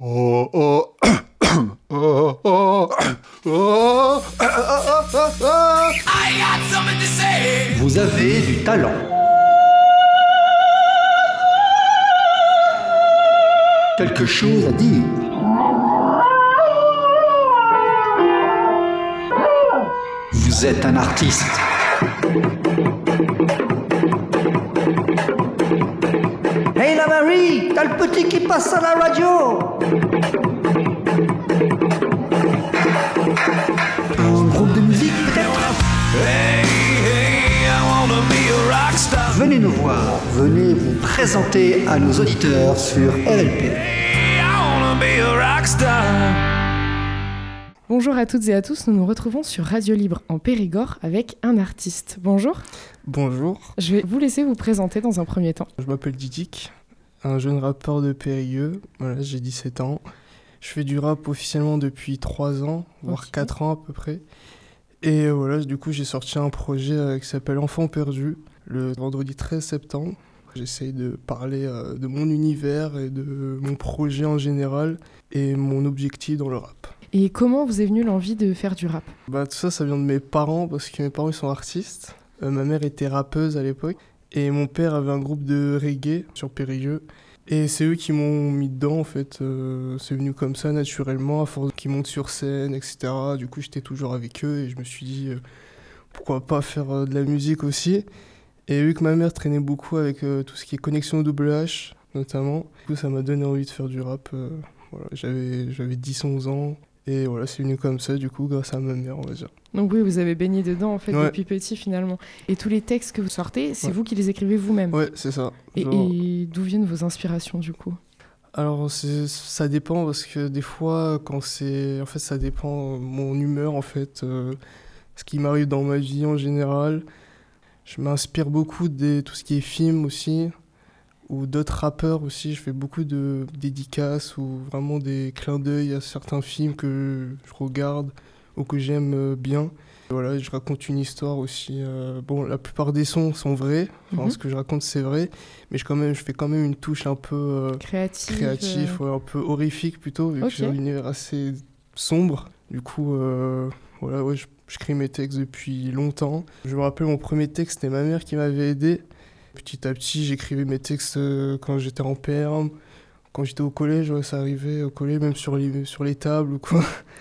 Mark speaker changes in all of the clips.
Speaker 1: Oh, oh, oh, oh, oh,
Speaker 2: I got something to say.
Speaker 3: Vous avez du talent. Quelque chose à dire. Vous êtes un artiste. Hey la Marie, t'as le petit qui passe à la radio. Un groupe de musique peut-être.
Speaker 2: Hey, I wanna be a rock star.
Speaker 3: Venez nous voir, venez vous présenter à nos auditeurs sur RLP.
Speaker 2: Hey, I wanna be a rock star.
Speaker 4: Bonjour à toutes et à tous, nous nous retrouvons sur Radio Libre en Périgord avec un artiste. Bonjour.
Speaker 5: Bonjour,
Speaker 4: Je vais vous laisser vous présenter dans un premier temps.
Speaker 5: je m'appelle Didic, un jeune rappeur de Périgueux. Voilà, j'ai 17 ans. Je fais du rap officiellement depuis 3 ans, voire
Speaker 4: Ok.
Speaker 5: 4 ans à peu près. Et voilà, du coup, j'ai sorti un projet qui s'appelle Enfant perdu, le vendredi 13 septembre. J'essaye de parler de mon univers et de mon projet en général et mon objectif dans le rap.
Speaker 4: Et comment vous est venue l'envie de faire du rap ?
Speaker 5: Tout ça, ça vient de mes parents parce que mes parents ils sont artistes. Ma mère était rappeuse à l'époque et mon père avait un groupe de reggae sur Périgueux. Et c'est eux qui m'ont mis dedans en fait. C'est venu comme ça naturellement à force qu'ils montent sur scène, etc. Du coup, j'étais toujours avec eux et je me suis dit pourquoi pas faire de la musique aussi. Et vu que ma mère traînait beaucoup avec tout ce qui est connexion double H notamment, du coup, ça m'a donné envie de faire du rap. Voilà, j'avais 10-11 ans. Et voilà, c'est venu comme ça, du coup, grâce à ma mère, on va dire.
Speaker 4: Donc oui, vous avez baigné dedans en fait
Speaker 5: Ouais.
Speaker 4: depuis petit finalement. Et tous les textes que vous sortez, c'est
Speaker 5: Ouais.
Speaker 4: vous qui les écrivez vous-même.
Speaker 5: Ouais, c'est ça.
Speaker 4: Et,
Speaker 5: Genre-
Speaker 4: et d'où viennent vos inspirations du coup ?
Speaker 5: Alors, ça dépend, parce que des fois, quand c'est... En fait, ça dépend mon humeur, en fait. Ce qui m'arrive dans ma vie en général. Je m'inspire beaucoup de tout ce qui est film aussi, ou d'autres rappeurs aussi. Je fais beaucoup de dédicaces ou vraiment des clins d'œil à certains films que je regarde ou que j'aime bien. Voilà, je raconte une histoire aussi. Bon, la plupart des sons sont vrais. Enfin,
Speaker 4: Mhm.
Speaker 5: ce que je raconte, c'est vrai. Mais je fais quand même une touche un peu créatif, ouais, un peu horrifique plutôt, vu
Speaker 4: Ok.
Speaker 5: que j'ai un univers assez sombre. Du coup, voilà, ouais, je crée mes textes depuis longtemps. Je me rappelle, mon premier texte, c'était ma mère qui m'avait aidé. Petit à petit, j'écrivais mes textes quand j'étais en perm. Quand j'étais au collège, ouais, ça arrivait au collège, même sur les tables ou quoi.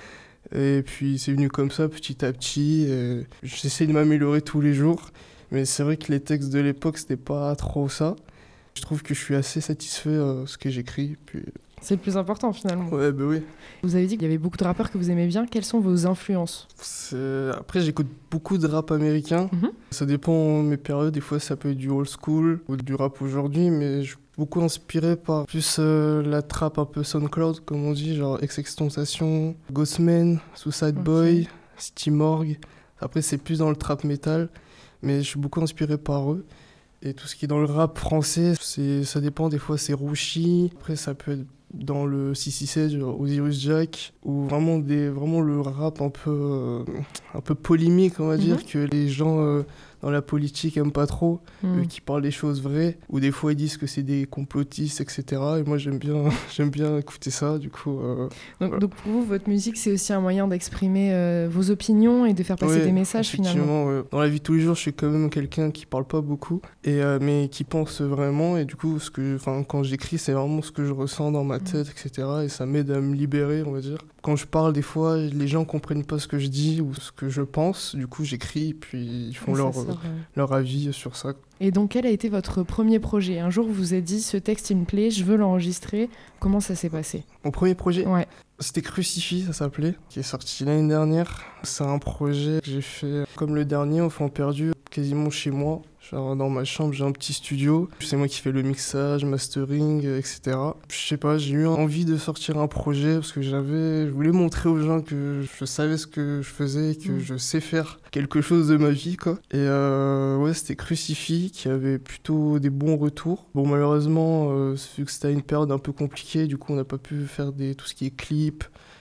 Speaker 5: Et puis c'est venu comme ça, petit à petit. Et j'essaie de m'améliorer tous les jours. Mais c'est vrai que les textes de l'époque, c'était pas trop ça. Je trouve que je suis assez satisfait de ce que j'écris. Puis...
Speaker 4: C'est le plus important finalement.
Speaker 5: Ouais, bah oui.
Speaker 4: Vous avez dit qu'il y avait beaucoup de rappeurs que vous aimez bien. Quelles sont vos influences ?
Speaker 5: Après, j'écoute beaucoup de rap américain.
Speaker 4: Mhm.
Speaker 5: Ça dépend de mes périodes. Des fois, ça peut être du old school ou du rap aujourd'hui. Mais je suis beaucoup inspiré par plus la trap un peu SoundCloud, comme on dit, genre XXXTentacion, Ghostman, Suicide
Speaker 4: Ok.
Speaker 5: Boy, City Morgue. Après, c'est plus dans le trap metal. Mais je suis beaucoup inspiré par eux. Et tout ce qui est dans le rap français, ça dépend. Des fois, c'est Rouchy. Après, ça peut être dans le 667, genre Osiris Jack, ou vraiment le rap un peu polémique, on va dire, que les gens dans la politique aiment pas trop, qui parlent des choses vraies, ou des fois ils disent que c'est des complotistes, etc. Et moi j'aime bien écouter ça, du coup.
Speaker 4: Donc pour vous, votre musique, c'est aussi un moyen d'exprimer vos opinions et de faire passer
Speaker 5: Ouais,
Speaker 4: des messages finalement.
Speaker 5: effectivement, ouais. Dans la vie de tous les jours, je suis quand même quelqu'un qui parle pas beaucoup, mais qui pense vraiment. Et du coup, quand j'écris, c'est vraiment ce que je ressens dans ma tête, etc. Et ça m'aide à me libérer, on va dire. Quand je parle, des fois, les gens comprennent pas ce que je dis ou ce que je pense. Du coup, j'écris, puis ils font
Speaker 4: Et ça sort,
Speaker 5: leur avis sur ça.
Speaker 4: Et donc, quel a été votre premier projet ? Un jour, vous vous êtes dit, ce texte, il me plaît, je veux l'enregistrer. Comment ça s'est passé ?
Speaker 5: Mon premier projet,
Speaker 4: Ouais.
Speaker 5: c'était Crucifix, ça s'appelait, qui est sorti l'année dernière. C'est un projet que j'ai fait comme le dernier, Enfant perdu, quasiment chez moi. Genre dans ma chambre, j'ai un petit studio. C'est moi qui fais le mixage, mastering, etc. Je sais pas, j'ai eu envie de sortir un projet parce que je voulais montrer aux gens que je savais ce que je faisais, que je sais faire quelque chose de ma vie, quoi. Et ouais, c'était Crucifix qui avait plutôt des bons retours. Bon, malheureusement, vu que c'était une période un peu compliquée, du coup, on n'a pas pu faire tout ce qui est clip,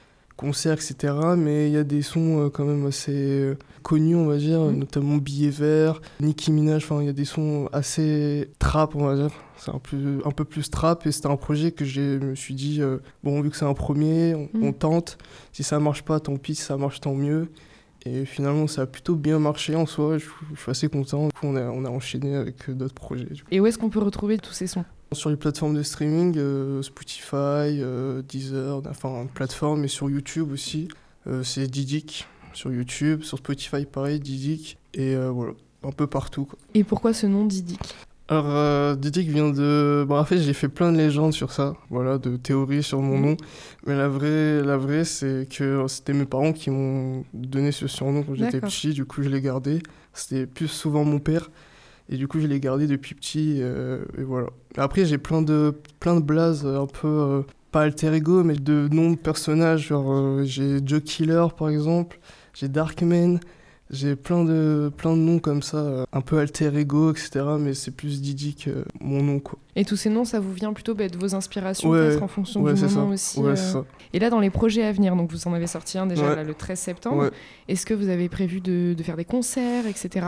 Speaker 5: concerts, etc. Mais il y a des sons quand même assez connus, on va dire, notamment Billet Vert, Nicki Minaj, enfin il y a des sons assez trap, on va dire. C'est un peu plus trap et c'était un projet que je me suis dit, bon, vu que c'est un premier, on tente. Si ça marche pas, tant pis, si ça marche, tant mieux. Et finalement, ça a plutôt bien marché en soi, je suis assez content. Du coup, on a enchaîné avec d'autres projets.
Speaker 4: Et où est-ce qu'on peut retrouver tous ces sons ?
Speaker 5: Sur les plateformes de streaming, Spotify, Deezer, enfin plateforme, et sur YouTube aussi. C'est Didic sur YouTube, sur Spotify pareil, Didic, et voilà, un peu partout, quoi.
Speaker 4: Et pourquoi ce nom Didic ?
Speaker 5: Alors, Didic vient de... Bon, en fait, j'ai fait plein de légendes sur ça, voilà, de théories sur mon nom. Mais la vraie, c'est que c'était mes parents qui m'ont donné ce surnom quand j'étais petit. Du coup, je l'ai gardé. C'était plus souvent mon père. Et du coup, je l'ai gardé depuis petit. Et voilà. Après, j'ai plein de blazes un peu... pas alter ego, mais de noms de personnages. Genre, j'ai Joe Killer, par exemple. J'ai Darkman. J'ai plein de noms comme ça, un peu alter ego, etc. Mais c'est plus Didic que mon nom, quoi.
Speaker 4: Et tous ces noms, ça vous vient plutôt de vos inspirations, peut-être en fonction du moment aussi.
Speaker 5: Ouais, c'est ça.
Speaker 4: Et là, dans les projets à venir, donc vous en avez sorti un déjà là, le 13 septembre.
Speaker 5: Ouais.
Speaker 4: Est-ce que vous avez prévu de faire des concerts, etc.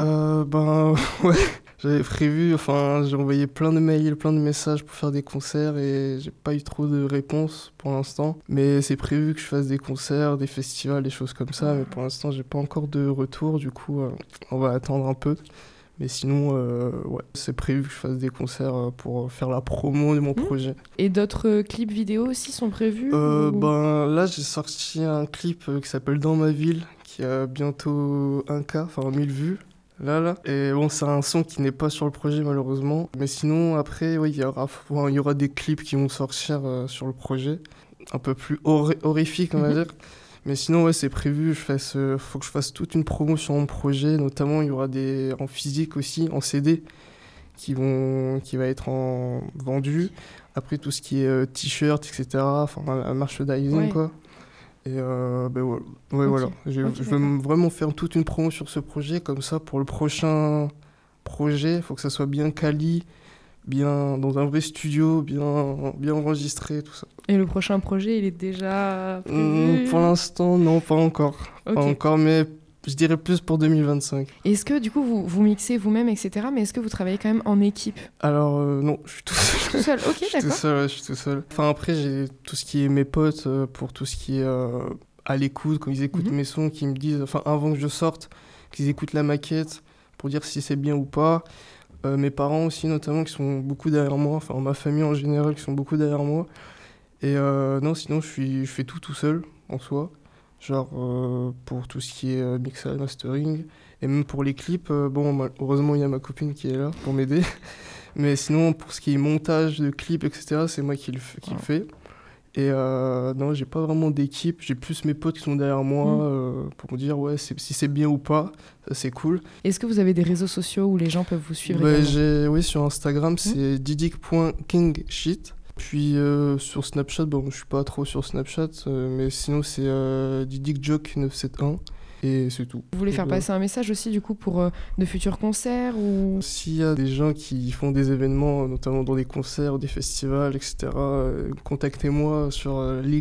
Speaker 5: Ouais. J'avais prévu, j'ai envoyé plein de mails, plein de messages pour faire des concerts et j'ai pas eu trop de réponses pour l'instant. Mais c'est prévu que je fasse des concerts, des festivals, des choses comme ça. Mais pour l'instant, j'ai pas encore de retour. Du coup, on va attendre un peu. Mais sinon, c'est prévu que je fasse des concerts pour faire la promo de mon projet.
Speaker 4: Et d'autres clips vidéo aussi sont prévus
Speaker 5: Là, j'ai sorti un clip qui s'appelle Dans ma ville, qui a bientôt 1K, 1000 vues. Là. Et bon, c'est un son qui n'est pas sur le projet, malheureusement. Mais sinon, après, il y aura des clips qui vont sortir sur le projet. Un peu plus horrifiques, on va dire. Mais sinon, c'est prévu, faut que je fasse toute une promo sur mon projet. Notamment, il y aura en physique aussi, en CD, qui va être vendu. Après, tout ce qui est t-shirt, etc., un merchandising, quoi. Et voilà. Je veux vraiment faire toute une promo sur ce projet. Comme ça, pour le prochain projet, il faut que ça soit bien quali, bien dans un vrai studio, bien enregistré, tout ça.
Speaker 4: Et le prochain projet, il est déjà prévu
Speaker 5: pour l'instant, non, pas encore. Pas encore, mais je dirais plus pour 2025.
Speaker 4: Est-ce que, du coup, vous mixez vous-même, etc., mais est-ce que vous travaillez quand même en équipe ?
Speaker 5: Alors, non, je suis tout seul.
Speaker 4: Tout seul, ok, d'accord.
Speaker 5: Je suis tout seul. Après, j'ai tout ce qui est mes potes, pour tout ce qui est à l'écoute, quand ils écoutent mes sons, qui me disent, avant que je sorte, qu'ils écoutent la maquette, pour dire si c'est bien ou pas. Mes parents aussi, notamment, qui sont beaucoup derrière moi, ma famille en général, qui sont beaucoup derrière moi. Et non, sinon, je fais tout seul, en soi. Genre, pour tout ce qui est mixage, mastering. Et même pour les clips, heureusement, il y a ma copine qui est là pour m'aider. Mais sinon, pour ce qui est montage de clips, etc., c'est moi qui le fais. Et non, j'ai pas vraiment d'équipe. J'ai plus mes potes qui sont derrière moi pour me dire si c'est bien ou pas. Ça, c'est cool.
Speaker 4: Est-ce que vous avez des réseaux sociaux où les gens peuvent vous suivre
Speaker 5: Oui, sur Instagram, c'est didic.kingshit. Puis sur Snapchat, je suis pas trop sur Snapchat, mais sinon c'est didicjoke971 et c'est tout.
Speaker 4: Vous voulez faire passer un message aussi du coup pour de futurs concerts ou...
Speaker 5: S'il y a des gens qui font des événements, notamment dans des concerts ou des festivals, etc., contactez-moi sur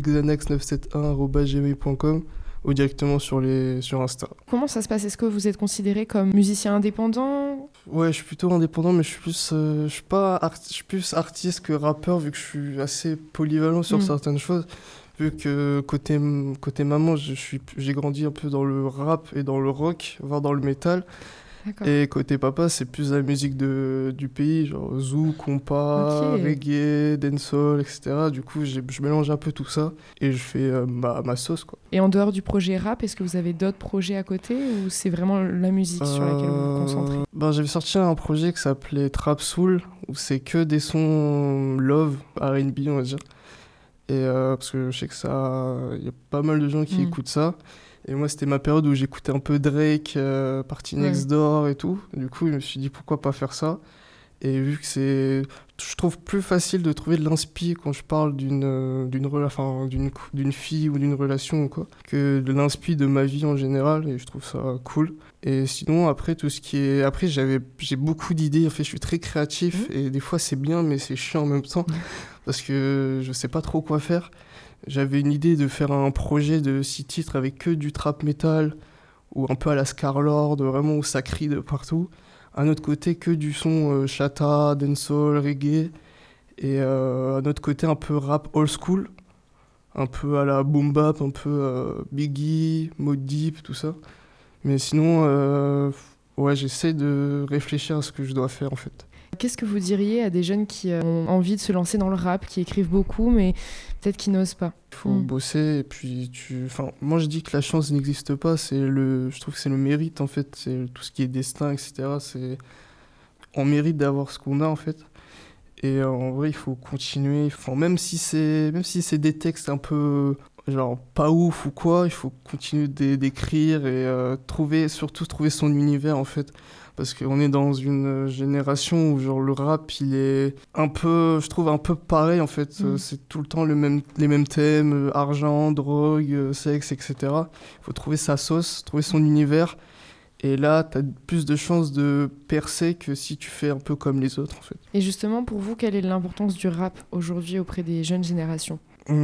Speaker 5: lixanax971@gmail.com ou directement sur Insta.
Speaker 4: Comment ça se passe ? Est-ce que vous êtes considéré comme musicien indépendant ?
Speaker 5: Ouais, je suis plutôt indépendant, mais je suis plus artiste que rappeur, vu que je suis assez polyvalent sur certaines choses. Vu que côté maman, j'ai grandi un peu dans le rap et dans le rock, voire dans le métal. D'accord. Et côté papa, c'est plus la musique du pays, genre zouk, compas, reggae, dancehall, etc. Du coup, je mélange un peu tout ça et je fais ma sauce, quoi.
Speaker 4: Et en dehors du projet rap, est-ce que vous avez d'autres projets à côté ou c'est vraiment la musique sur laquelle vous vous concentrez ?
Speaker 5: J'avais sorti un projet qui s'appelait Trap Soul, où c'est que des sons love, R&B, on va dire. Et parce que je sais que il y a pas mal de gens qui écoutent ça. Et moi, c'était ma période où j'écoutais un peu Drake, Party Next Door et tout. Du coup, je me suis dit, pourquoi pas faire ça ? Et vu que je trouve plus facile de trouver de l'inspi quand je parle d'une fille ou d'une relation ou quoi, que de l'inspi de ma vie en général. Et je trouve ça cool. Et sinon, après, j'ai beaucoup d'idées. En fait, je suis très créatif. Et des fois, c'est bien, mais c'est chiant en même temps. Parce que je sais pas trop quoi faire. J'avais une idée de faire un projet de 6 titres avec que du trap metal, ou un peu à la Scarlord, vraiment où ça crie de partout. Un autre côté, que du son chata, dancehall, reggae. Et un autre côté, un peu rap old school, un peu à la boom bap, un peu Biggie, Mobb Deep, tout ça. Mais sinon, ouais, j'essaie de réfléchir à ce que je dois faire en fait.
Speaker 4: Qu'est-ce que vous diriez à des jeunes qui ont envie de se lancer dans le rap, qui écrivent beaucoup, mais peut-être qui n'osent pas?
Speaker 5: Il faut bosser et puis Enfin, moi je dis que la chance n'existe pas, je trouve que c'est le mérite en fait, c'est tout ce qui est destin, etc. On mérite d'avoir ce qu'on a en fait. Et en vrai, il faut continuer. Enfin, même si c'est des textes un peu genre pas ouf ou quoi, il faut continuer d'écrire et surtout trouver son univers en fait. Parce qu'on est dans une génération où genre le rap il est un peu, je trouve un peu pareil en fait. C'est tout le temps les mêmes thèmes, argent, drogue, sexe, etc. Il faut trouver sa sauce, trouver son univers. Et là, t'as plus de chances de percer que si tu fais un peu comme les autres, en fait.
Speaker 4: Et justement, pour vous, quelle est l'importance du rap aujourd'hui auprès des jeunes générations?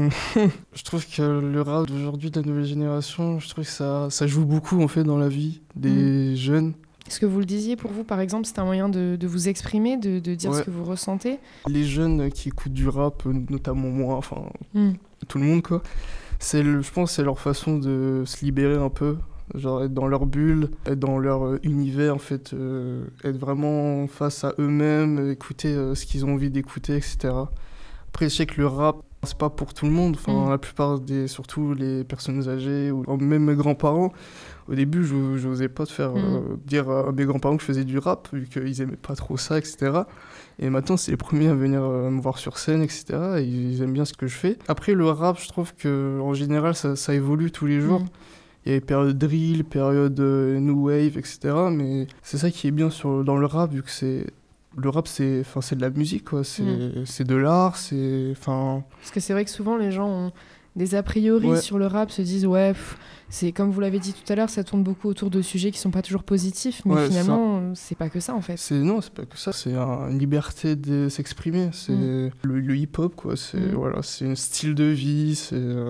Speaker 5: Je trouve que le rap d'aujourd'hui, de la nouvelle génération, je trouve que ça joue beaucoup, en fait, dans la vie des jeunes.
Speaker 4: Est-ce que vous le disiez, pour vous, par exemple, c'est un moyen de vous exprimer, de dire ce que vous ressentez?
Speaker 5: Les jeunes qui écoutent du rap, notamment moi, enfin, tout le monde, quoi, je pense que c'est leur façon de se libérer un peu. Genre être dans leur bulle, être dans leur univers en fait, être vraiment face à eux-mêmes, écouter ce qu'ils ont envie d'écouter, etc. Après je sais que le rap c'est pas pour tout le monde, enfin la plupart surtout les personnes âgées ou même mes grands-parents, au début j'osais pas dire à mes grands-parents que je faisais du rap vu qu'ils aimaient pas trop ça, etc. Et maintenant c'est les premiers à venir me voir sur scène, etc. Et ils aiment bien ce que je fais. Après le rap je trouve que en général ça évolue tous les jours. Il y a des périodes drill, périodes new wave, etc. Mais c'est ça qui est bien dans le rap, vu que le rap, c'est de la musique, quoi. C'est de l'art,
Speaker 4: Parce que c'est vrai que souvent, les gens ont des a priori sur le rap, se disent, c'est comme vous l'avez dit tout à l'heure, ça tourne beaucoup autour de sujets qui sont pas toujours positifs, mais finalement, c'est pas que ça, en fait.
Speaker 5: Non, c'est pas que ça. C'est une liberté de s'exprimer. C'est le hip-hop, quoi. C'est un style de vie,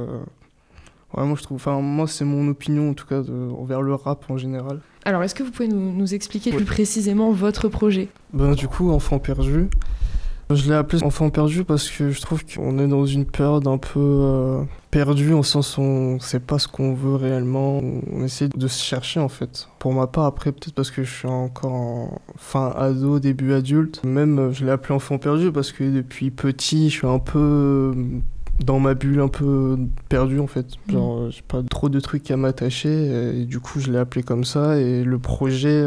Speaker 5: Ouais, moi c'est mon opinion en tout cas envers le rap en général.
Speaker 4: Alors est-ce que vous pouvez nous expliquer plus précisément votre projet?
Speaker 5: Du coup, Enfant perdu. Je l'ai appelé Enfant perdu parce que je trouve qu'on est dans une période un peu perdue, au sens où on sait pas ce qu'on veut réellement. On essaie de se chercher en fait. Pour ma part, après peut-être parce que je suis encore en fin ado, début adulte. Même je l'ai appelé Enfant perdu parce que depuis petit, je suis un peu dans ma bulle un peu perdue en fait, genre j'ai pas trop de trucs à m'attacher et du coup je l'ai appelé comme ça. Et le projet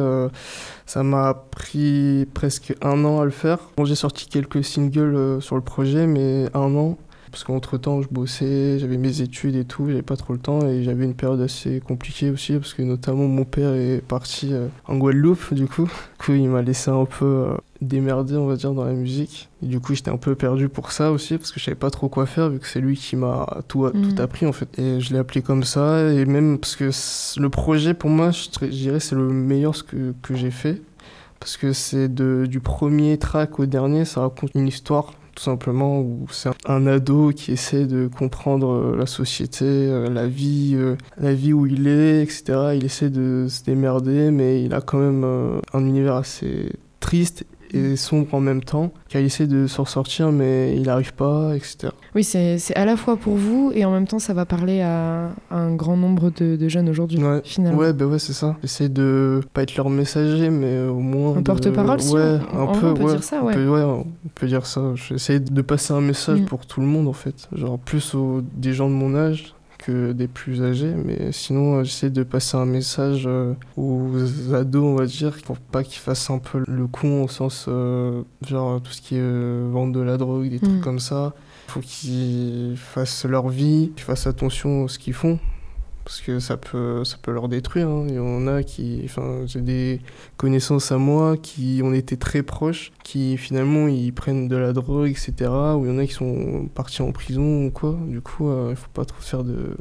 Speaker 5: ça m'a pris presque 1 an à le faire. Bon, j'ai sorti quelques singles sur le projet, mais 1 an parce qu'entre temps je bossais, j'avais mes études et tout, j'avais pas trop le temps et j'avais une période assez compliquée aussi parce que notamment mon père est parti en Guadeloupe du coup il m'a laissé un peu démerder on va dire dans la musique et du coup j'étais un peu perdu pour ça aussi parce que je savais pas trop quoi faire vu que c'est lui qui m'a tout appris en fait. Et je l'ai appelé comme ça et même parce que le projet pour moi je dirais c'est le meilleur que j'ai fait parce que c'est du premier track au dernier, ça raconte une histoire tout simplement, où c'est un ado qui essaie de comprendre la société, la vie où il est, etc. Il essaie de se démerder, mais il a quand même un univers assez triste et sombre en même temps, car il essaie de s'en sortir, mais il n'arrive pas, etc.
Speaker 4: Oui, c'est à la fois pour vous, et en même temps, ça va parler à un grand nombre de jeunes aujourd'hui, finalement.
Speaker 5: Ouais, c'est ça. J'essaie de pas être leur messager, mais au moins...
Speaker 4: Un porte-parole, si on peut dire ça,
Speaker 5: on peut dire ça. J'essaie de passer un message pour tout le monde, en fait. Genre, plus des gens de mon âge que des plus âgés, mais sinon j'essaie de passer un message aux ados on va dire, pour pas qu'ils fassent un peu le con au sens genre tout ce qui est vente de la drogue, des trucs comme ça. Faut qu'ils fassent leur vie, qu'ils fassent attention à ce qu'ils font parce que ça peut leur détruire, hein. Il y en a j'ai des connaissances à moi qui ont été très proches, qui finalement ils prennent de la drogue, etc. Ou il y en a qui sont partis en prison ou quoi. Du coup, il faut pas trop faire de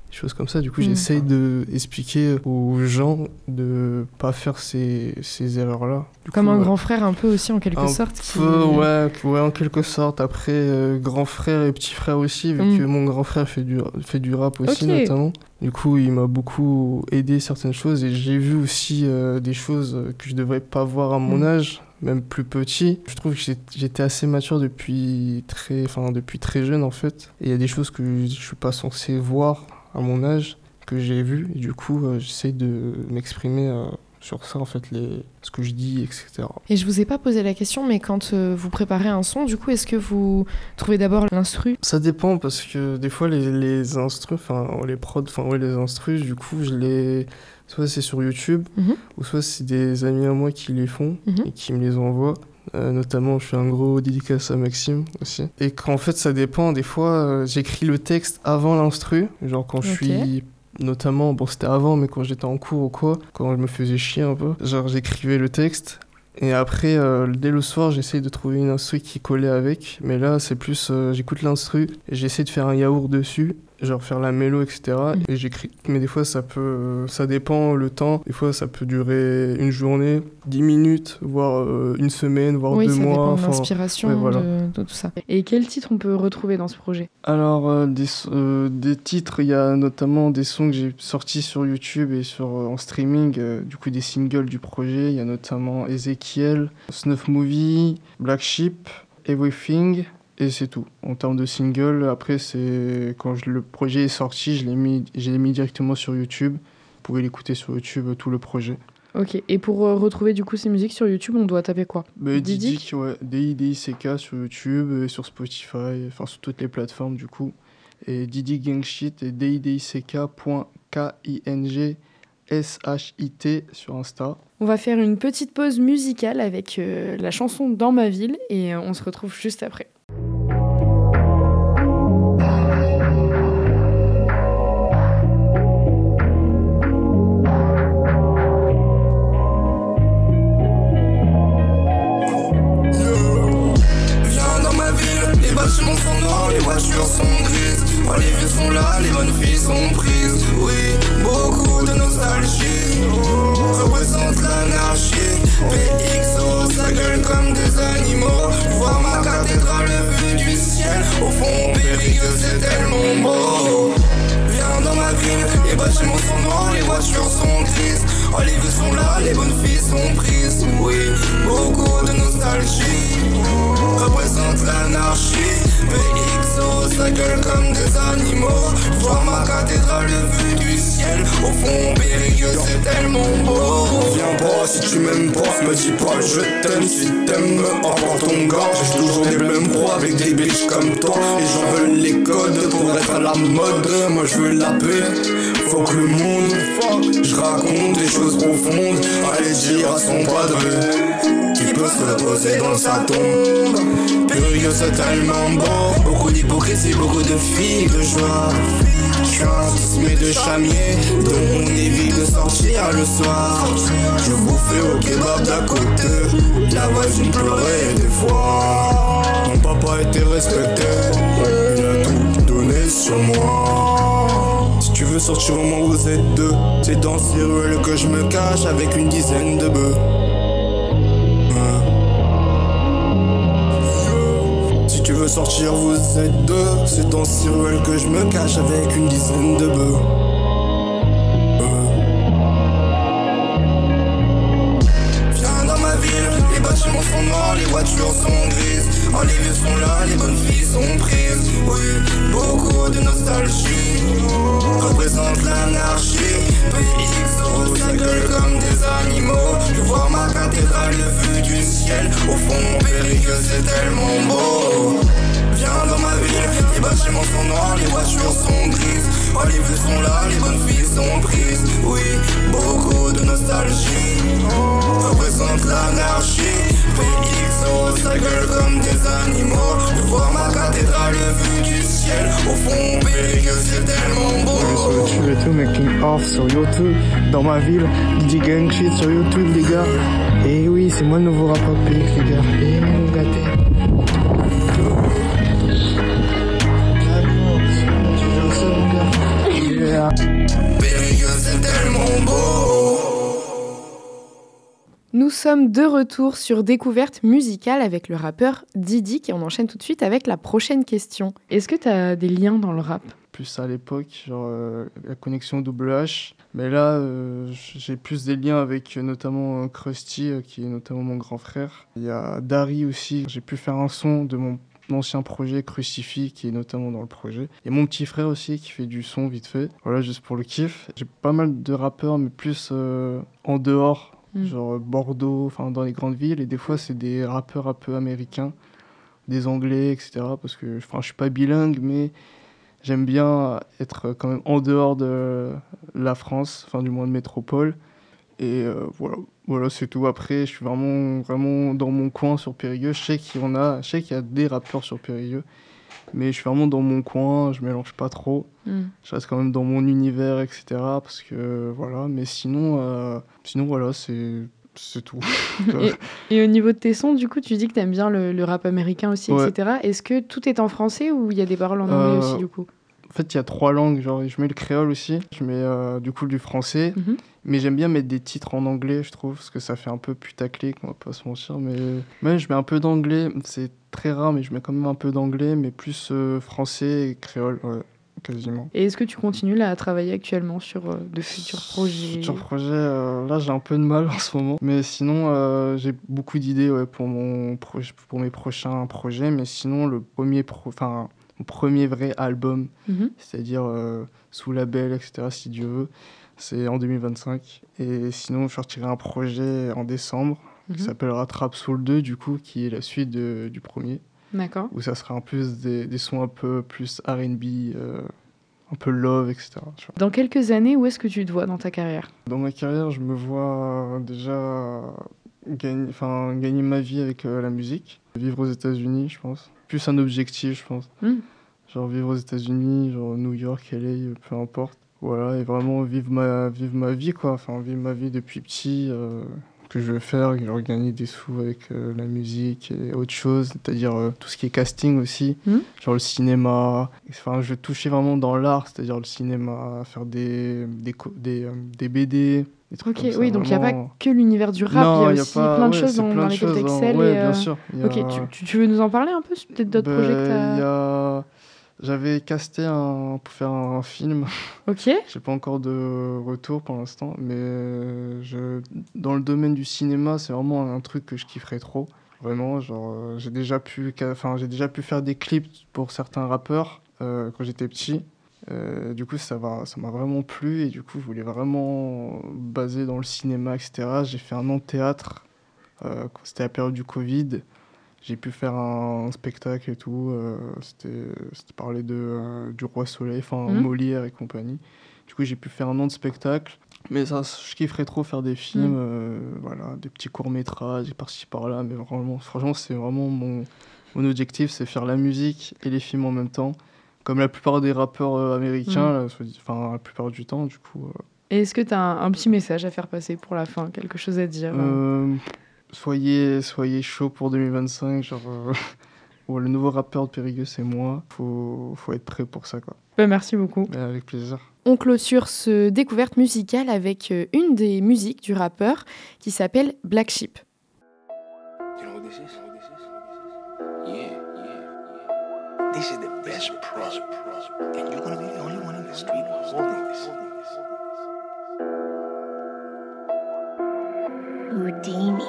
Speaker 5: des choses comme ça. Du coup, j'essaye d'expliquer aux gens de pas faire ces erreurs-là.
Speaker 4: Comme un grand frère un peu aussi, en quelque sorte.
Speaker 5: Ouais, en quelque sorte. Après, grand frère et petit frère aussi, vu que mon grand frère fait du rap aussi, notamment. Du coup, il m'a beaucoup aidé certaines choses et j'ai vu aussi des choses que je devrais pas voir à mon âge, même plus petit. Je trouve que j'étais assez mature depuis très jeune en fait. Et il y a des choses que je suis pas censé voir à mon âge, que j'ai vues. Et du coup, j'essaie de m'exprimer sur ça, en fait, ce que je dis, etc.
Speaker 4: Et je vous ai pas posé la question, mais quand vous préparez un son, du coup, est-ce que vous trouvez d'abord l'instru ?
Speaker 5: Ça dépend, parce que des fois, les instrus, les instrus, du coup, soit c'est sur YouTube, ou soit c'est des amis à moi qui les font et qui me les envoient. Notamment, je fais un gros dédicace à Maxime aussi. Et qu'en fait, ça dépend. Des fois, j'écris le texte avant l'instru, genre quand je suis... Notamment, c'était avant, mais quand j'étais en cours ou quoi, quand je me faisais chier un peu, genre j'écrivais le texte, et après, dès le soir, j'essaye de trouver une instru qui collait avec, mais là, c'est plus, j'écoute l'instru, et j'essaie de faire un yaourt dessus, genre faire la mélo, etc. Et j'écris. Mais des fois, ça dépend le temps. Des fois, ça peut durer une journée, 10 minutes, voire une semaine, voire 2 mois.
Speaker 4: Oui, ça dépend de l'inspiration, de tout ça. Et quel titre on peut retrouver dans ce projet ?
Speaker 5: Alors, des titres, il y a notamment des sons que j'ai sortis sur YouTube et en streaming, du coup des singles du projet. Il y a notamment Ezekiel, Snuff Movie, Black Sheep, Everything... Et c'est tout. En termes de single, après, c'est quand le projet est sorti, je l'ai mis directement sur YouTube. Vous pouvez l'écouter sur YouTube, tout le projet.
Speaker 4: Ok, et pour retrouver du coup ces musiques sur YouTube, on doit taper quoi ?
Speaker 5: Didic, ouais, D-I-D-I-C-K sur YouTube, et sur Spotify, enfin sur toutes les plateformes du coup. Et Didic Gang Shit et DIDICK.KINGSHIT sur Insta.
Speaker 4: On va faire une petite pause musicale avec la chanson Dans ma ville et on se retrouve juste après.
Speaker 2: Les bâtiments sont noirs, les voitures sont grises. Oh, les vieux sont là, les bonnes filles sont prises. Oui, beaucoup de nostalgie représente l'anarchie. PXO, ça gueule comme des animaux. Voir ma cathédrale vue du ciel. Au fond, Périgueux, c'est tellement beau. Viens dans ma ville, les bâtiments sont noirs, les voitures sont grises. Oh, les vieux sont là, les bonnes filles sont prises. Oui, beaucoup de nostalgie représente l'anarchie. PXO, ça gueule comme des animaux. Voir ma cathédrale vue du ciel. Au fond, Périgueux, c'est tellement beau. Viens pas si tu m'aimes pas, me dis pas je t'aime. Si t'aimes, me emporte ton gars. J'ai toujours des mêmes pros avec des bitches comme toi. Les gens veulent les codes pour être à la mode. Moi je veux la paix, faut que le monde je raconte des choses profondes. Allez dire à son padre qui peut se reposer dans sa tombe. Périgueux c'est tellement beau. Beaucoup d'hypocrisie, beaucoup de filles de joie. Je suis un tismé de chamier, donc on évite de sortir le soir. Je bouffais au kebab d'à côté. La voisine pleurait des fois. Mon papa était respecté, il a tout donné sur moi. Si tu veux sortir au moment où vous êtes deux, c'est dans ces ruelles que je me cache avec une dizaine de bœufs. Si tu veux sortir, vous êtes deux. C'est dans ces ruelles que je me cache avec une dizaine de bœufs. Viens dans ma ville, les bâtiments sont noirs, les voitures sont grises. Oh, les vieux sont là, les bonnes filles sont prises. Oui, beaucoup de nostalgie représente l'anarchie. PXO, ça gueule comme des animaux. Je vois ma cathédrale vue du ciel. Au fond, Périgueux, c'est tellement beau. Viens dans ma ville, les bâtiments sont noirs, les voitures sont grises. Oh, les vieux sont là, les bonnes filles sont prises. Oui, beaucoup de nostalgie représente l'anarchie. PXO, ça gueule comme des animaux. Je vois ma cathédrale vue du ciel. Au fond, Périgueux, c'est tellement beau.
Speaker 5: Sur YouTube et tout, making off sur YouTube. Dans ma ville, DJ Gang Shit sur YouTube, les gars. Et oui, c'est moi le nouveau rappeur PX, les gars. Et mon gâté.
Speaker 2: Périgueux c'est tellement beau.
Speaker 4: Nous sommes de retour sur Découverte musicale avec le rappeur Didic et on enchaîne tout de suite avec la prochaine question. Est-ce que tu as des liens dans le rap ?
Speaker 5: Plus à l'époque, genre la connexion Double H. Mais là, j'ai plus des liens avec notamment Krusty, qui est notamment mon grand frère. Il y a Dari aussi. J'ai pu faire un son de mon ancien projet Crucifix, qui est notamment dans le projet. Il y a mon petit frère aussi qui fait du son vite fait. Voilà, juste pour le kiff. J'ai pas mal de rappeurs, mais plus en dehors. Genre Bordeaux, enfin dans les grandes villes, et des fois c'est des rappeurs un peu américains, des anglais, etc. Parce que je suis pas bilingue, mais j'aime bien être quand même en dehors de la France, enfin du moins de métropole. Et voilà, c'est tout. Après, je suis vraiment dans mon coin sur Périgueux. Je sais qu'il y a des rappeurs sur Périgueux, mais je suis vraiment dans mon coin, je mélange pas trop. Je reste quand même dans mon univers, etc. Parce que voilà, mais sinon voilà, c'est tout.
Speaker 4: et au niveau de tes sons, du coup, tu dis que t'aimes bien le rap américain aussi,
Speaker 5: ouais.
Speaker 4: etc. Est-ce que tout est en français ou il y a des paroles en anglais aussi, du coup ?
Speaker 5: En fait, il y a 3 langues. Genre, je mets le créole aussi, je mets du coup du français. Mais j'aime bien mettre des titres en anglais, je trouve, parce que ça fait un peu putaclic, on va pas se mentir. Mais je mets un peu d'anglais, c'est très rare, mais je mets quand même un peu d'anglais, mais plus français et créole, ouais, quasiment.
Speaker 4: Et est-ce que tu continues là à travailler actuellement sur de futurs projets ?
Speaker 5: Futurs projets, là j'ai un peu de mal en ce moment. Mais sinon, j'ai beaucoup d'idées pour mes prochains projets. Mais sinon, mon premier vrai album, c'est-à-dire sous label, etc., si Dieu veut, c'est en 2025. Et sinon, je sortirai un projet en décembre qui s'appellera Trap Soul 2, du coup, qui est la suite du premier.
Speaker 4: D'accord.
Speaker 5: Où ça sera en plus des sons un peu plus R&B, un peu love, etc.
Speaker 4: Dans quelques années, où est-ce que tu te vois dans ta carrière ?
Speaker 5: Dans ma carrière, je me vois déjà gagner ma vie avec la musique. Vivre aux États-Unis, je pense. Plus un objectif, je pense. Genre vivre aux États-Unis, genre New York, LA, peu importe. Voilà, et vraiment vivre ma vie, quoi. Enfin, vivre ma vie depuis petit, que je veux faire, genre gagner des sous avec la musique et autre chose, c'est-à-dire tout ce qui est casting aussi, genre le cinéma. Enfin, je veux toucher vraiment dans l'art, c'est-à-dire le cinéma, faire des BD, des trucs comme ça.
Speaker 4: Oui, donc il n'y a pas que l'univers du rap, il y a aussi plein de choses dans lesquelles tu excelles.
Speaker 5: Oui, bien sûr.
Speaker 4: Tu veux nous en parler un peu, peut-être d'autres projets que tu as...
Speaker 5: J'avais casté pour faire un film.
Speaker 4: Ok.
Speaker 5: J'ai pas encore de retour pour l'instant, mais dans le domaine du cinéma, c'est vraiment un truc que je kifferais trop. Vraiment, genre, j'ai déjà pu faire des clips pour certains rappeurs quand j'étais petit. Du coup, ça m'a vraiment plu et du coup, je voulais vraiment baser dans le cinéma, etc. J'ai fait un an de théâtre. C'était la période du Covid. J'ai pu faire un spectacle et tout, c'était parler du Roi Soleil, enfin Molière et compagnie. Du coup, j'ai pu faire un an de spectacle, mais ça, je kifferais trop faire des films, voilà, des petits courts-métrages, par-ci par-là, mais vraiment, franchement, c'est vraiment mon objectif, c'est faire la musique et les films en même temps, comme la plupart des rappeurs américains, la plupart du temps, du coup.
Speaker 4: Et est-ce que tu as un petit message à faire passer pour la fin, quelque chose à dire
Speaker 5: Soyez chaud pour 2025, genre le nouveau rappeur de Périgueux, c'est moi. Faut être prêt pour ça, quoi.
Speaker 4: Merci beaucoup.
Speaker 5: Avec plaisir.
Speaker 4: On clôture ce découverte musicale avec une des musiques du rappeur qui s'appelle Black Sheep.
Speaker 6: You know what this is? Yeah. This is the best product, and you're gonna be the only one in the street holding this.
Speaker 7: Houdini.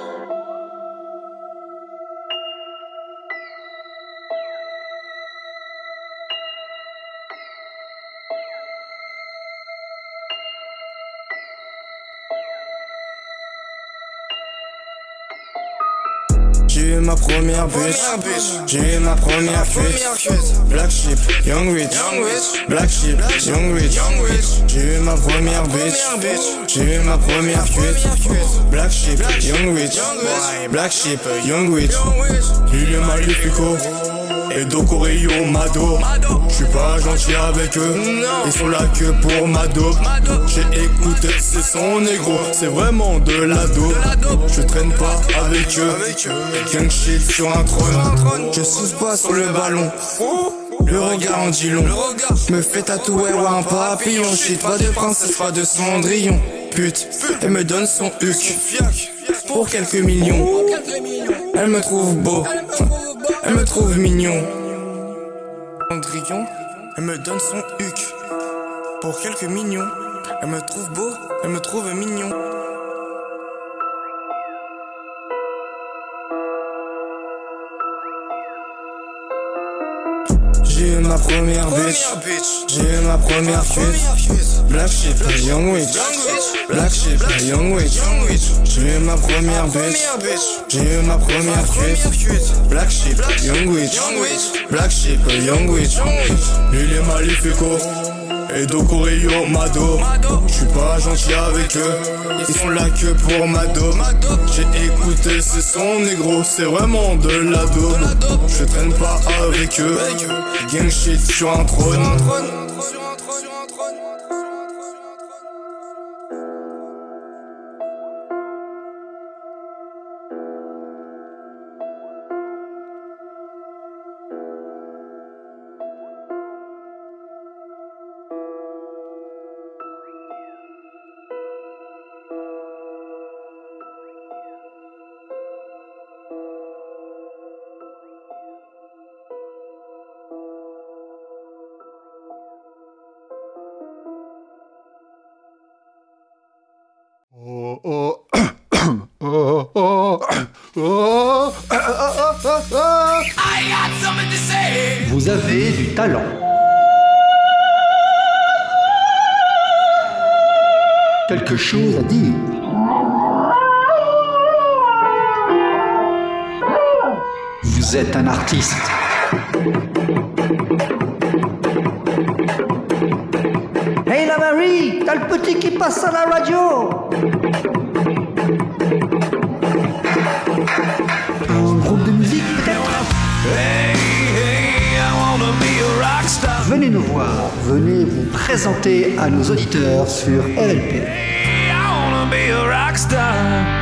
Speaker 2: J'ai eu ma première bitch, j'ai eu ma première cuite. Black Sheep, Young Rich, Black Sheep, Young Rich. J'ai eu ma première bitch, j'ai eu ma première cuite. Black Sheep, Young Rich, Black Sheep, Young Rich. Il est Magnifico et Docorio Mado. J'suis pas gentil avec eux, ils sont là que pour ma dope. J'ai écouté ces sons négro, c'est vraiment de la dope. Je traîne pas avec eux, gang shit sur un trône. Je souffle pas sur le ballon. Le regard en dit long. Me fait tatouer ouais, un papillon. Shit, pas de princesse, pas de Cendrillon. Pute, elle me donne son huc pour quelques millions. Elle me trouve beau, elle me trouve mignon. Cendrillon, elle me donne son huc pour quelques millions. Elle me trouve beau, elle me trouve mignon. J'ai eu ma première bitch, j'ai eu ma première cuite. Black shit, young witch. Black shit, young witch. J'ai eu ma première bitch, j'ai eu ma première cuite. Black shit, young witch. Black shit, young witch. Lui il est maléfico et Doko Rio Mado. J'suis pas gentil avec eux, ils sont là que pour Mado. J'ai écouté ce son négro, c'est vraiment de la daube. Je traîne pas avec eux, gang shit sur un trône.
Speaker 3: Vous avez du talent. Quelque chose à dire. Vous êtes un artiste. Hey la Marie, t'as le petit qui passe à la radio. Un groupe de musique peut-être. Venez nous voir, venez vous présenter à nos auditeurs sur LLP.
Speaker 7: I wanna be a rock star.